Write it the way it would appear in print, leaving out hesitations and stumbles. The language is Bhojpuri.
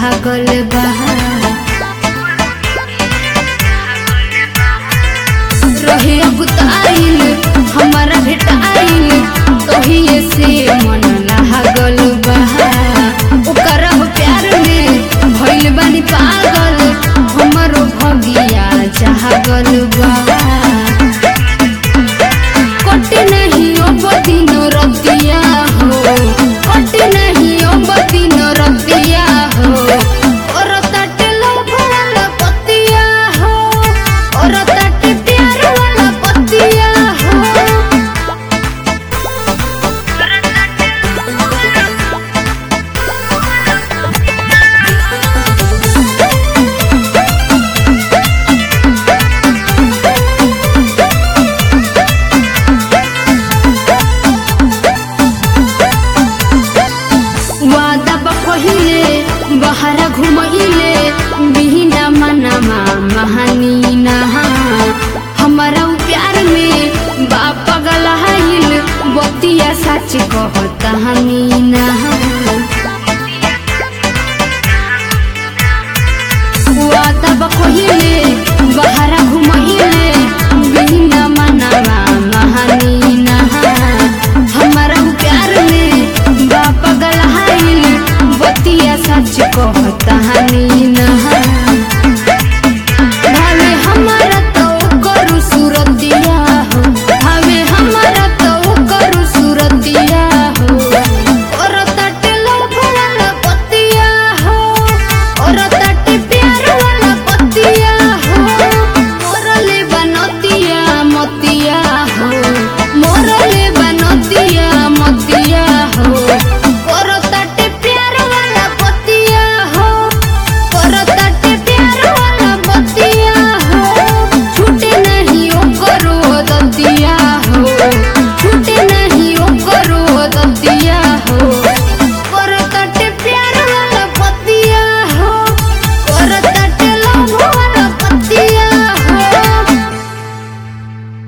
जागल बा। रहे अगुताइल हमारा भेटाइल तोहिए से मन लागल बा। ओकरा प्यार में भइल बानी पागल हमरो भगिया जागल बा। कटे नहीं अब दिन रतिया हो, कटे नहीं अब दिन रतिया हो। और ताटे लोभ वाला पतिया हो, और ताटे प्यार वाला पतिया हो। वादा बकहिले बहरा घुमइले बिहिना मनमा महानीना। हमारा प्यार में बाप गलहाइल बतिया सच कहता हमीना। वादा बकहिले बहरा घुमइले बिहिना मनमा महानीना। हमारा प्यार में बाप गलहाइल बतिया सच कहता हमीना।